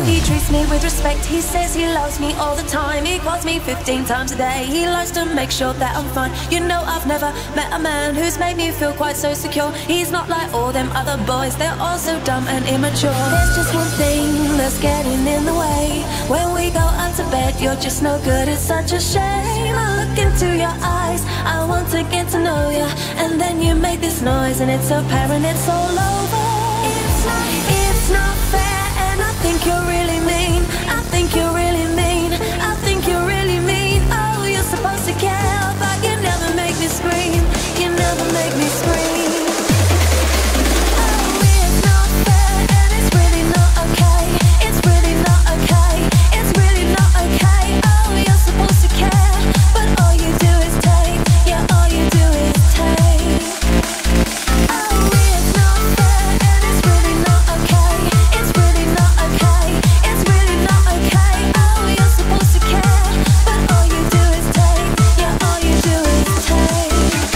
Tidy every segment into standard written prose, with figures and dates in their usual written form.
He treats me with respect, he says he loves me all the time. He calls me 15 times a day, he likes to make sure that I'm fine. You know I've never met a man who's made me feel quite so secure. He's not like all them other boys, they're all so dumb and immature. There's just one thing that's getting in the way. When we go up to bed, you're just no good, it's such a shame. I look into your eyes, I want to get to know you, and then you make this noise and it's apparent it's all over. It's not fair, and I think you're really mean. I think you're really mean. I think you're really mean. Oh, you're supposed to care, but you never make me scream. You never make me scream. Oh, it's not fair, and it's really not okay. It's really not okay. It's really not okay. Oh, you're supposed to care, but all you do is take. Yeah, all you do is take. Oh, it's not fair, and it's really not okay. It's really not okay. It's really not okay. Oh, you're supposed to care, but all you do is take. Yeah, all you do is take.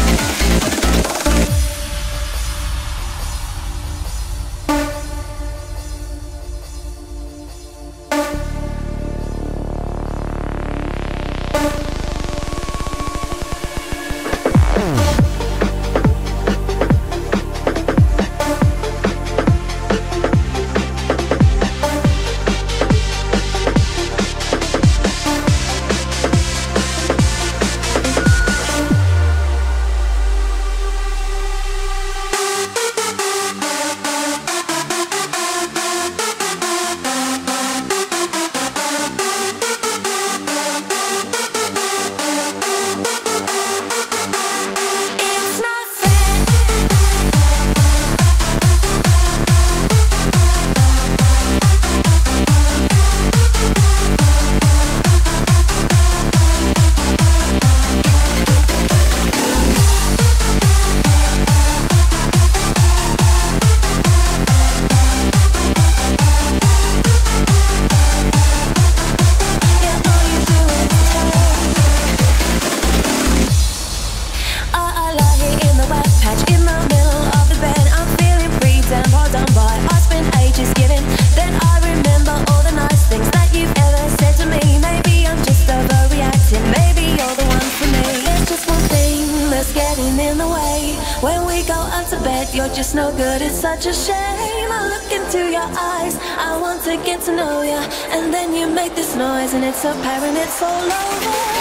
You're just no good, it's such a shame. I look into your eyes, I want to get to know you, and then you make this noise and it's apparent it's all over.